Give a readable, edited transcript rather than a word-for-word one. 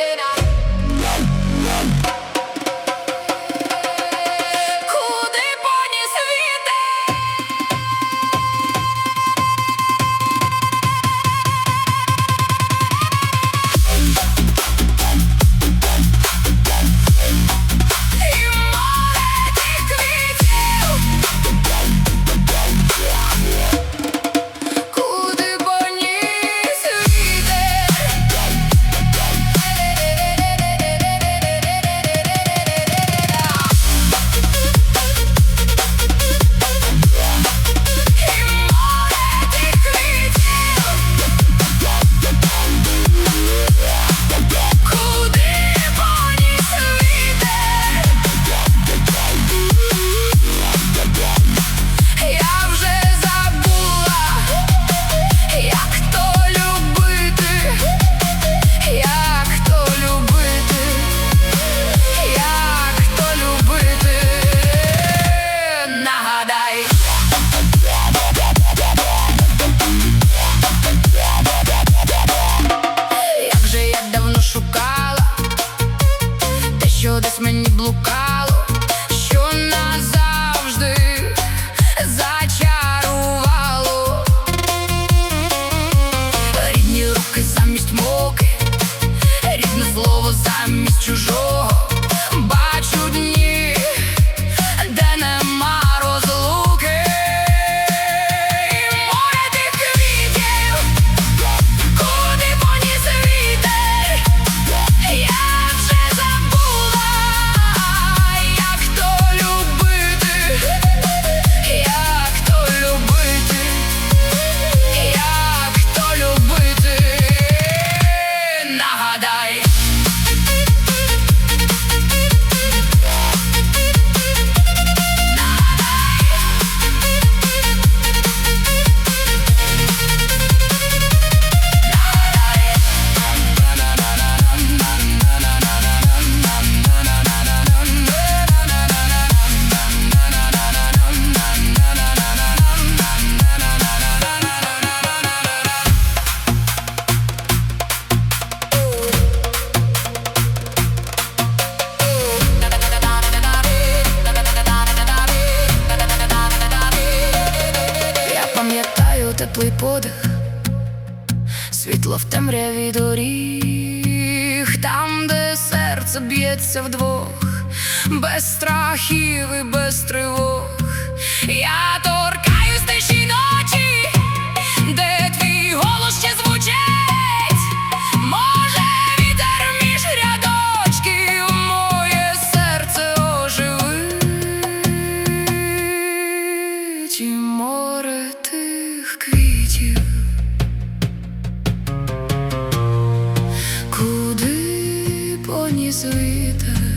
Куди поніс вітер? І море тих квітів. Куди поніс вітер? І море тих квітів. Куди поніс вітер? Я вже забула, як то любити, як то любити, як то любити. Нагадай. Як же я давно шукала те, що десь мені блукало, що назавжди зачарувало. Рідні руки замість муки, рідне слово замість чужого. Бачу дні, де нема розлуки. І море тих квітів. Куди поніс вітер? Я вже забула, як то любити, як то любити, як то любити. Нагадай. Я пам'ятаю теплий подих, світло в темряві доріг, там, де серце б'ється вдвох, без страхів і без тривог. Я торкаюсь тиші ночі, де твій голос ще звучить. Може, вітер між рядочків моє серце оживить. І море тих квітів. Куди поніс вітер?